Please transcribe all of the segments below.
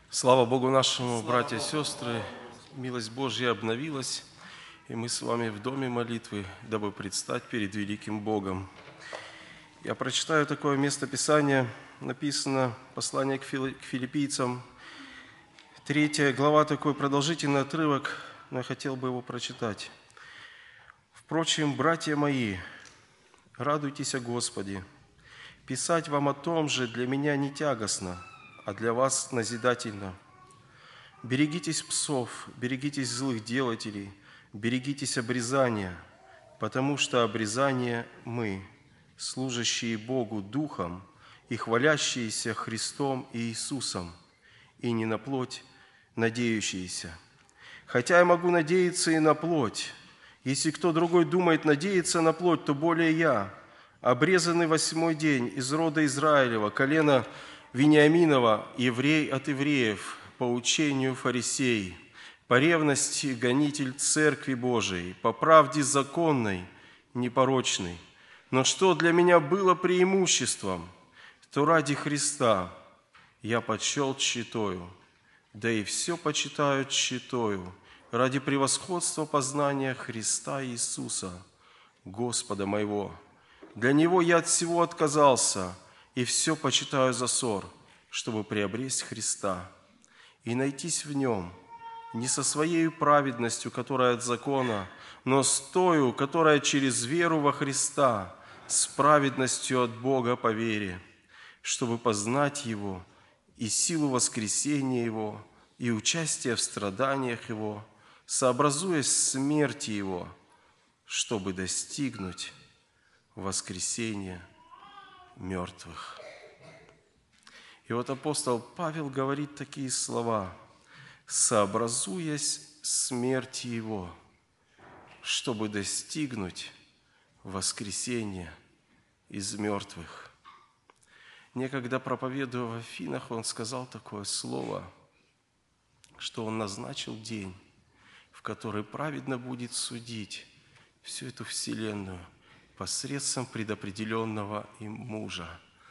Слава Богу нашему, братья и сестры, милость Божья обновилась, и мы с вами в доме молитвы, дабы предстать перед великим Богом. Я прочитаю такое место Писания, написано послание к филиппийцам, 3 глава, такой продолжительный отрывок, но я хотел бы его прочитать. «Впрочем, братья мои, радуйтесь о Господе. Писать вам о том же для меня не тягостно, а для вас назидательно. Берегитесь псов, берегитесь злых делателей, берегитесь обрезания, потому что обрезание мы, служащие Богу Духом и хвалящиеся Христом и Иисусом, и не на плоть надеющиеся. Хотя я могу надеяться и на плоть. Если кто другой думает надеяться на плоть, то более я, обрезанный 8-й день из рода Израилева, колена Вениаминова, еврей от евреев, по учению фарисей, по ревности гонитель Церкви Божией, по правде законной, непорочной. Но что для меня было преимуществом, то ради Христа я почел тщетою, да и все почитаю тщетою, ради превосходства познания Христа Иисуса, Господа моего. Для Него я от всего отказался, и все почитаю за ссор, чтобы приобресть Христа и найтись в Нем, не со своей праведностью, которая от закона, но с тою, которая через веру во Христа, с праведностью от Бога по вере, чтобы познать Его и силу воскресения Его, и участие в страданиях Его, сообразуясь с смерти Его, чтобы достигнуть воскресения мертвых». И вот апостол Павел говорит такие слова: «Сообразуясь смерти Его, чтобы достигнуть воскресения из мертвых». Некогда, проповедуя в Афинах, он сказал такое слово, что он назначил день, в который праведно будет судить всю эту вселенную посредством предопределенного им мужа,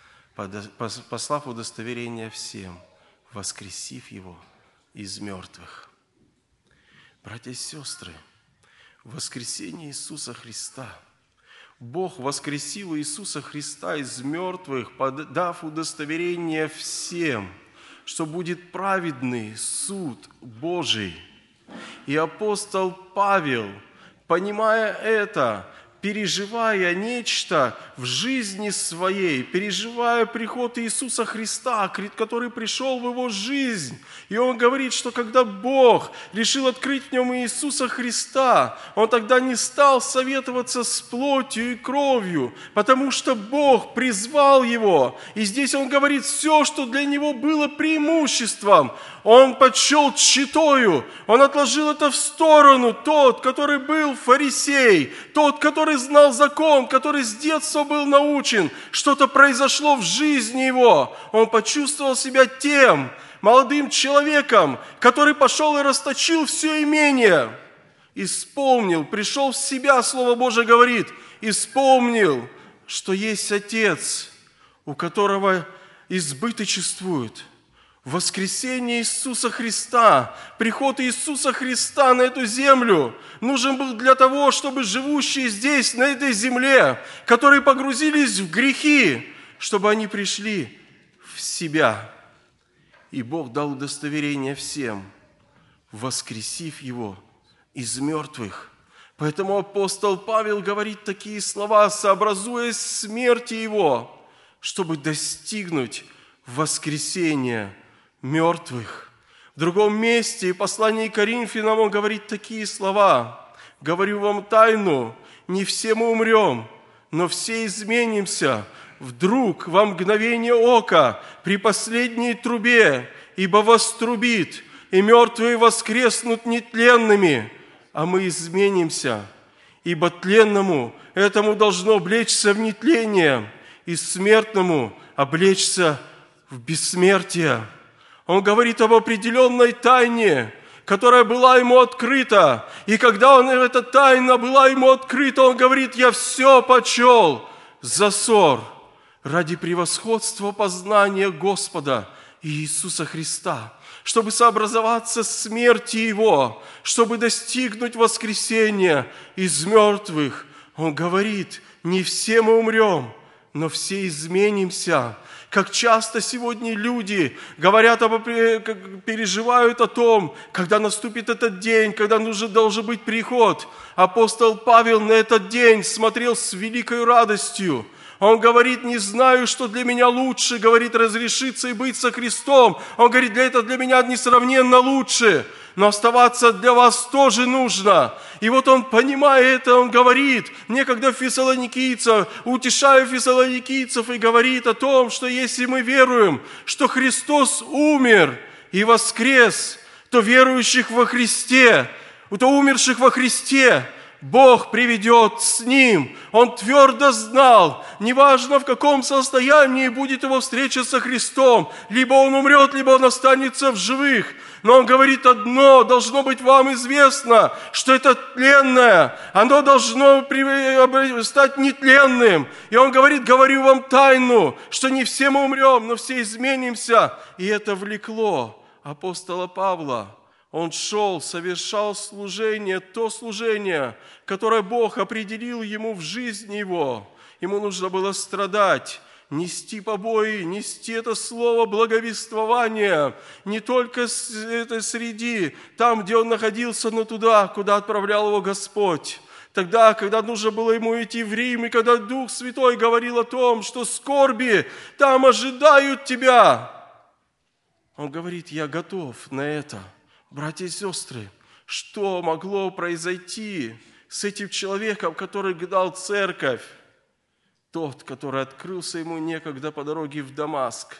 послав удостоверение всем, воскресив его из мертвых. Братья и сестры, воскресение Иисуса Христа, Бог воскресил Иисуса Христа из мертвых, дав удостоверение всем, что будет праведный суд Божий. И апостол Павел, понимая это, переживая нечто в жизни своей, переживая приход Иисуса Христа, который пришел в его жизнь. И он говорит, что когда Бог решил открыть в нем Иисуса Христа, он тогда не стал советоваться с плотью и кровью, потому что Бог призвал его. И здесь он говорит, все, что для него было преимуществом, он почел тщетою, он отложил это в сторону. Тот, который был фарисей, тот, который знал закон, который с детства был научен, что-то произошло в жизни его. Он почувствовал себя тем молодым человеком, который пошел и расточил все имение. Исполнил, пришел в себя, Слово Божие говорит, исполнил, что есть Отец, у которого избыточествует. Воскресение Иисуса Христа, приход Иисуса Христа на эту землю нужен был для того, чтобы живущие здесь, на этой земле, которые погрузились в грехи, чтобы они пришли в себя. И Бог дал удостоверение всем, воскресив Его из мертвых. Поэтому апостол Павел говорит такие слова, сообразуясь смерти Его, чтобы достигнуть воскресения мертвых. В другом месте, в послании к Коринфянам, он говорит такие слова: «Говорю вам тайну, не все мы умрем, но все изменимся вдруг во мгновение ока при последней трубе, ибо вострубит, и мертвые воскреснут нетленными, а мы изменимся, ибо тленному этому должно облечься в нетление, и смертному облечься в бессмертие». Он говорит об определенной тайне, которая была ему открыта. И когда эта тайна была ему открыта, он говорит: «Я все почел за ссор ради превосходства познания Господа Иисуса Христа, чтобы сообразоваться с смерти Его, чтобы достигнуть воскресения из мертвых. Он говорит, не все мы умрем, но все изменимся. Как часто сегодня люди говорят, переживают о том, когда наступит этот день, когда должен быть приход. Апостол Павел на этот день смотрел с великой радостью. Он говорит, не знаю, что для меня лучше, говорит, разрешиться и быть со Христом. Он говорит, это для меня несравненно лучше, но оставаться для вас тоже нужно. И вот он, понимая это, он говорит, некогда фессалоникийцев, утешая фессалоникийцев, и говорит о том, что если мы веруем, что Христос умер и воскрес, то верующих во Христе, то умерших во Христе, Бог приведет с Ним. Он твердо знал, неважно в каком состоянии будет его встреча со Христом, либо он умрет, либо он останется в живых. Но он говорит одно, должно быть вам известно, что это тленное, оно должно стать нетленным. И он говорит, говорю вам тайну, что не все мы умрем, но все изменимся. И это влекло апостола Павла. Он шел, совершал служение, то служение, которое Бог определил ему в жизни его. Ему нужно было страдать, нести побои, нести это слово благовествования, не только среди, там, где он находился, но туда, куда отправлял его Господь. Тогда, когда нужно было ему идти в Рим, и когда Дух Святой говорил о том, что скорби там ожидают тебя, он говорит, я готов на это. Братья и сестры, что могло произойти с этим человеком, который гнал церковь? Тот, который открылся ему некогда по дороге в Дамаск,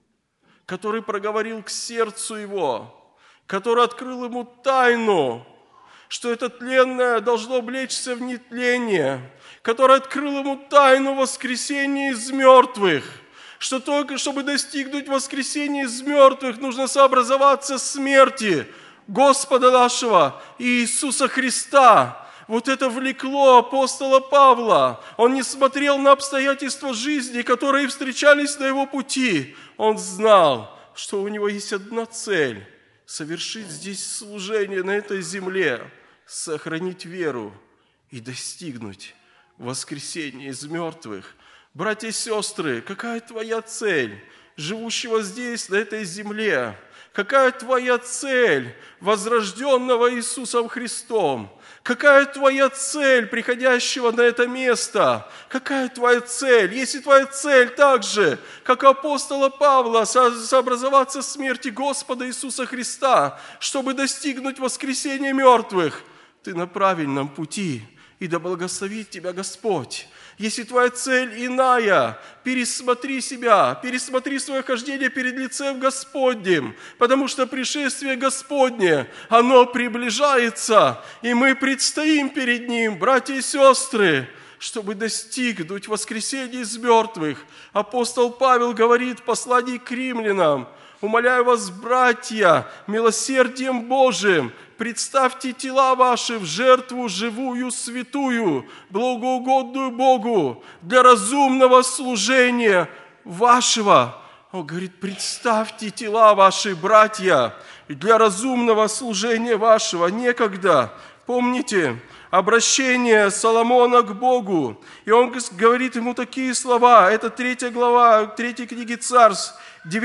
который проговорил к сердцу его, который открыл ему тайну, что это тленное должно облечься в нетление, который открыл ему тайну воскресения из мертвых, что только чтобы достигнуть воскресения из мертвых, нужно сообразоваться с смерти Господа нашего Иисуса Христа. Вот это влекло апостола Павла. Он не смотрел на обстоятельства жизни, которые встречались на его пути. Он знал, что у него есть одна цель – совершить здесь служение на этой земле, сохранить веру и достигнуть воскресения из мертвых. Братья и сестры, какая твоя цель, живущего здесь, на этой земле? Какая твоя цель, возрожденного Иисусом Христом? Какая твоя цель, приходящего на это место? Какая твоя цель? Если твоя цель так же, как у апостола Павла, сообразоваться в смерти Господа Иисуса Христа, чтобы достигнуть воскресения мертвых, ты на правильном пути, и да благословит тебя Господь. Если твоя цель иная, пересмотри себя, пересмотри свое хождение перед лицем Господним, потому что пришествие Господне, оно приближается, и мы предстоим перед Ним, братья и сестры, чтобы достигнуть воскресения из мертвых. Апостол Павел говорит в послании к римлянам: «Умоляю вас, братья, милосердием Божиим, представьте тела ваши в жертву живую, святую, благоугодную Богу, для разумного служения вашего». Он говорит, представьте тела ваши, братья, для разумного служения вашего. Некогда, помните, обращение Соломона к Богу. И он говорит ему такие слова. Это 3 глава 3 книги Царств,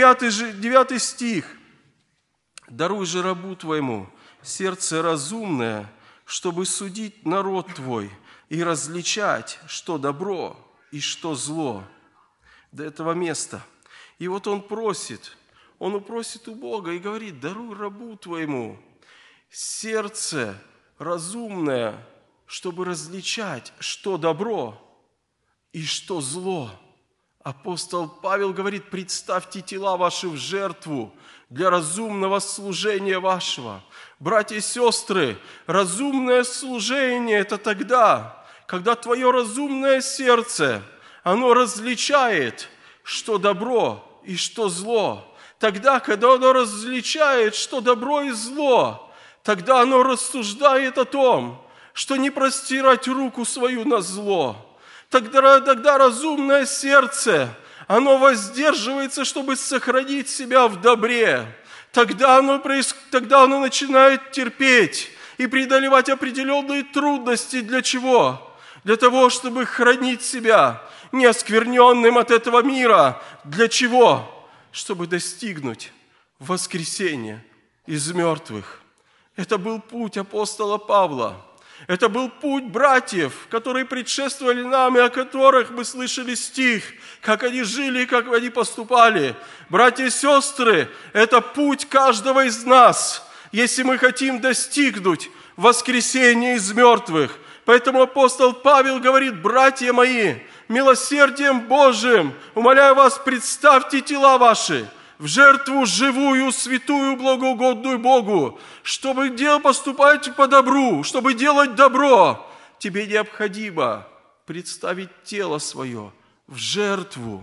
9 стих. «Даруй же рабу твоему сердце разумное, чтобы судить народ твой и различать, что добро и что зло». До этого места. И вот он упросит у Бога и говорит: даруй рабу твоему сердце разумное, чтобы различать, что добро и что зло. Апостол Павел говорит: представьте тела ваши в жертву для разумного служения вашего. Братья и сестры, разумное служение – это тогда, когда твое разумное сердце, оно различает, что добро и что зло. Тогда, когда оно различает, что добро и зло, тогда оно рассуждает о том, что не простирать руку свою на зло. Тогда разумное сердце, оно воздерживается, чтобы сохранить себя в добре. Тогда оно начинает терпеть и преодолевать определенные трудности. Для чего? Для того, чтобы хранить себя неоскверненным от этого мира. Для чего? Чтобы достигнуть воскресения из мертвых. Это был путь апостола Павла. Это был путь братьев, которые предшествовали нам, и о которых мы слышали стих, как они жили, как они поступали. Братья и сестры, это путь каждого из нас, если мы хотим достигнуть воскресения из мертвых. Поэтому апостол Павел говорит: братья мои, милосердием Божиим, умоляю вас, представьте тела ваши в жертву живую, святую, благоугодную Богу, чтобы поступать по добру, чтобы делать добро. Тебе необходимо представить тело свое в жертву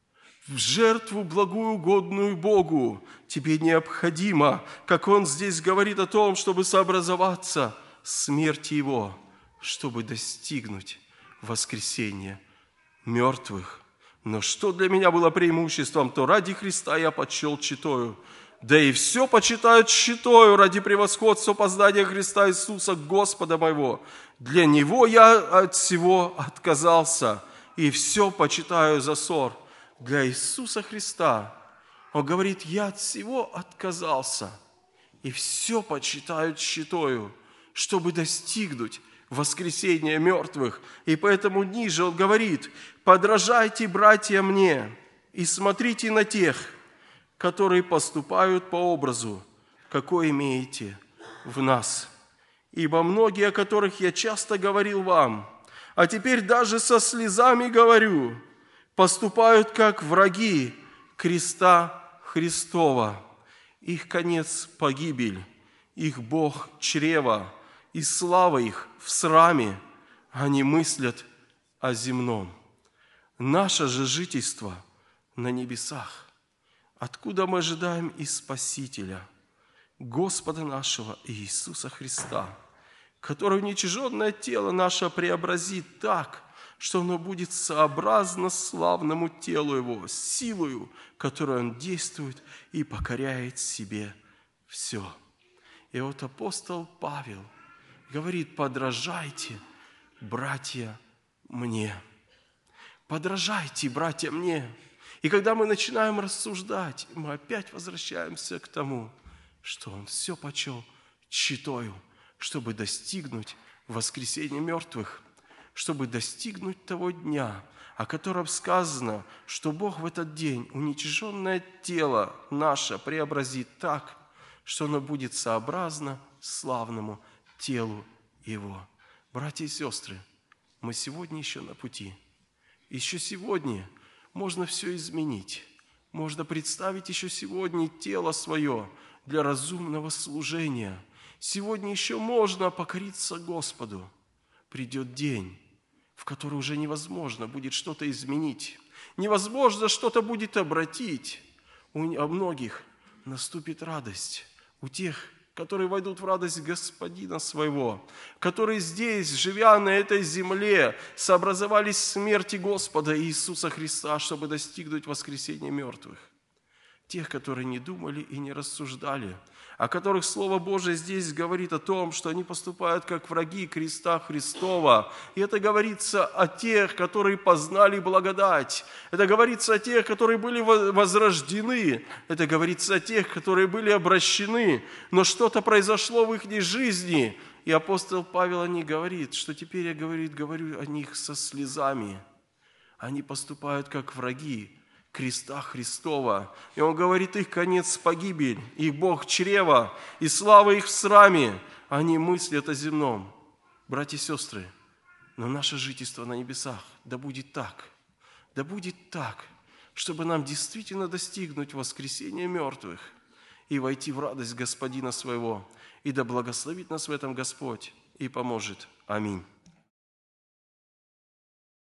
благую, угодную Богу. Тебе необходимо, как он здесь говорит о том, чтобы сообразоваться смерти Его, чтобы достигнуть воскресения мертвых. Но что для меня было преимуществом, то ради Христа я почел тщетою. Да и все почитаю тщетою ради превосходства познания Христа Иисуса, Господа моего. Для Него я от всего отказался, и все почитаю за ссор. Для Иисуса Христа, Он говорит, я от всего отказался, и все почитаю тщетою, чтобы достигнуть воскресения мертвых. И поэтому ниже он говорит: подражайте, братья, мне, и смотрите на тех, которые поступают по образу, какой имеете в нас. Ибо многие, о которых я часто говорил вам, а теперь даже со слезами говорю, поступают как враги креста Христова. Их конец – погибель, их Бог – чрево, и слава их в сраме, они мыслят о земном. Наше же жительство на небесах, откуда мы ожидаем и Спасителя, Господа нашего Иисуса Христа, который уничиженное тело наше преобразит так, что оно будет сообразно славному телу Его, силою, которой Он действует и покоряет себе все. И вот апостол Павел говорит: подражайте, братья, мне. Подражайте, братья, мне. И когда мы начинаем рассуждать, мы опять возвращаемся к тому, что он все почел тщетою, чтобы достигнуть воскресения мертвых, чтобы достигнуть того дня, о котором сказано, что Бог в этот день уничиженное тело наше преобразит так, что оно будет сообразно славному телу Его. Братья и сестры, мы сегодня еще на пути. Еще сегодня можно все изменить. Можно представить еще сегодня тело свое для разумного служения. Сегодня еще можно покориться Господу. Придет день, в который уже невозможно будет что-то изменить. Невозможно что-то будет обратить. У многих наступит радость. У тех, которые войдут в радость Господина своего, которые здесь, живя на этой земле, сообразовались в смерти Господа Иисуса Христа, чтобы достигнуть воскресения мертвых. Тех, которые не думали и не рассуждали, о которых Слово Божие здесь говорит о том, что они поступают как враги креста Христова. И это говорится о тех, которые познали благодать. Это говорится о тех, которые были возрождены. Это говорится о тех, которые были обращены. Но что-то произошло в их жизни. И апостол Павел о них говорит, что теперь я говорю о них со слезами. Они поступают как враги креста Христова. И он говорит, их конец – погибель, их Бог – чрево, и слава их в сраме. Они мыслят о земном. Братья и сестры, но наше жительство на небесах, да будет так, чтобы нам действительно достигнуть воскресения мертвых и войти в радость Господина своего. И да благословит нас в этом Господь и поможет. Аминь.